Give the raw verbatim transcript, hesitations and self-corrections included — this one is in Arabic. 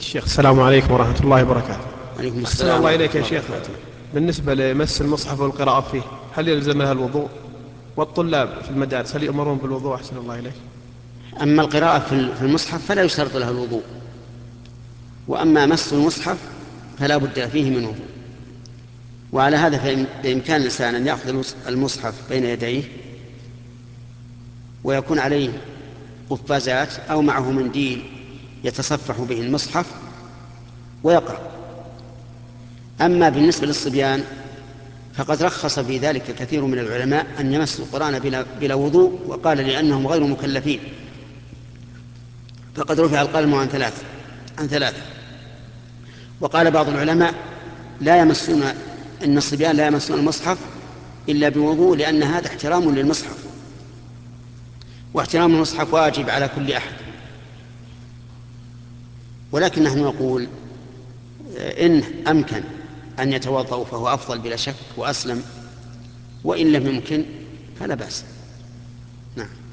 الشيخ السلام عليكم ورحمة الله وبركاته. عليكم أحسن السلام الله ورحمة إليك يا الله شيخ، وبركاته. بالنسبة لمس المصحف والقراءة فيه هل يلزم لها الوضوء؟ والطلاب في المدارس هل يؤمرون بالوضوء؟ أحسن الله إليك. أما القراءة في المصحف فلا يشترط لها الوضوء، وأما مس المصحف فلا بد فيه من وضوء. وعلى هذا بإمكان الإنسان أن يأخذ المصحف بين يديه ويكون عليه قفازات أو معه منديل يتصفح به المصحف ويقرأ. أما بالنسبة للصبيان فقد رخص في ذلك كثير من العلماء أن يمسوا القرآن بلا, بلا وضوء، وقال لأنهم غير مكلفين، فقد رفع القلم عن ثلاث عن ثلاثة. وقال بعض العلماء لا يمسون إن الصبيان لا يمسون المصحف إلا بوضوء، لأن هذا احترام للمصحف، واحترام المصحف واجب على كل أحد. ولكن نحن نقول إن أمكن أن يتوضأوا فهو أفضل بلا شك وأسلم، وإن لم يمكن فلا بأس. نعم.